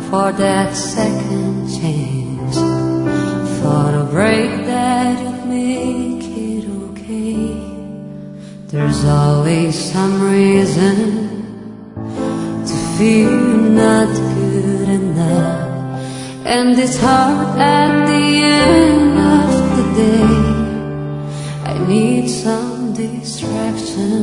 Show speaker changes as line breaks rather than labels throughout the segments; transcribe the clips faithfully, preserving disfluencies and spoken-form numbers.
for that second chance, for the break that would make it okay. There's always some reason to feel not good enough, and it's hard at the end of the day. I need some distraction.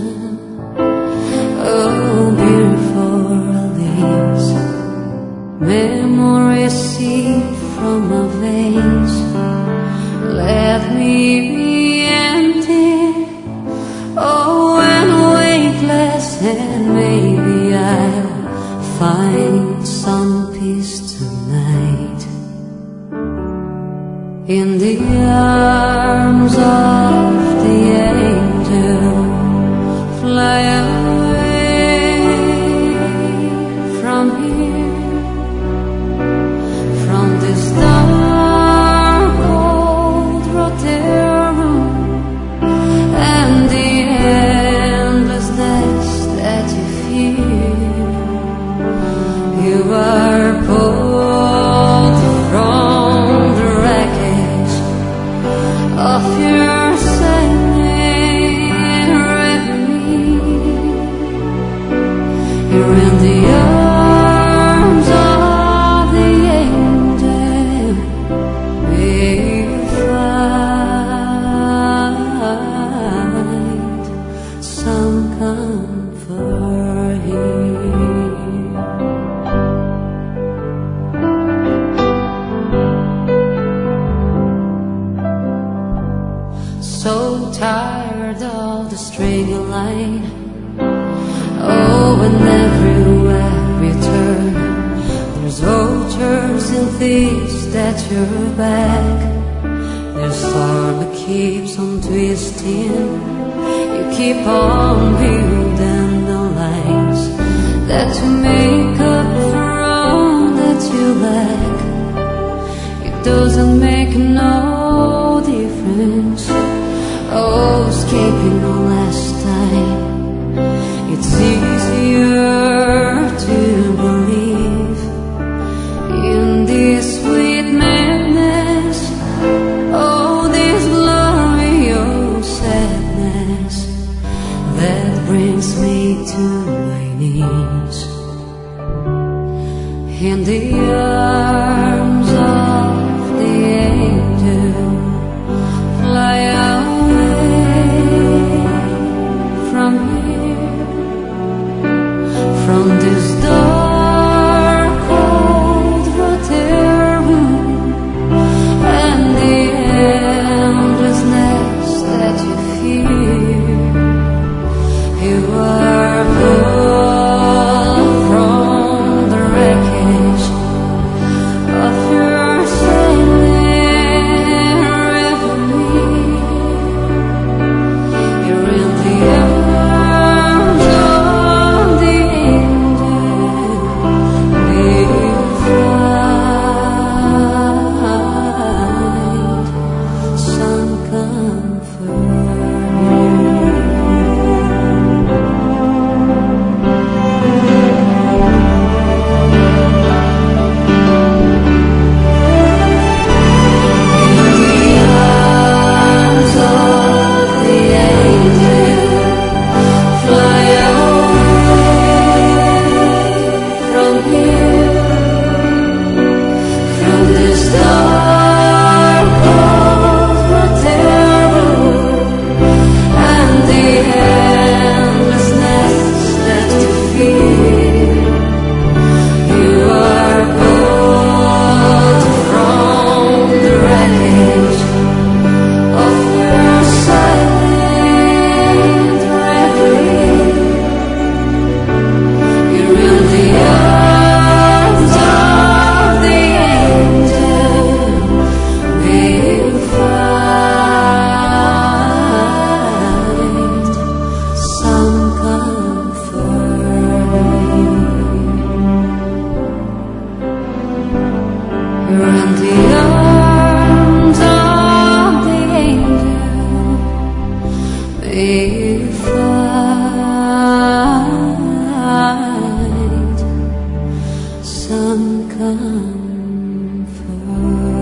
Oh, beautiful leaves, memories see from my veins. Let me be empty, oh, and weightless, and maybe I'll find some peace tonight in the arms of the angel. Fly away from here, from this dark cold hotel room, and the endlessness that you feel. You are pulled from the wreckage of your silent reverie. You're in the arms of the angel. May you find some comfort here. So tired of the straight line. Oh, and everywhere we turn, there's vultures and thieves at your back. There's storm that keeps on twisting. You keep on building the lines that to make up for all that you lack. It doesn't make no difference. Oh, escaping the last time. It's easier to believe in this sweet madness. Oh, this glorious sadness that brings me to my knees in the arms of the angel. Fly away from here, from this dark cold hotel room, and the endlessness that you feel. You are pulled from the wreckage of your silent reverie. You're in the arms of the angel. May you find some comfort. some comfort.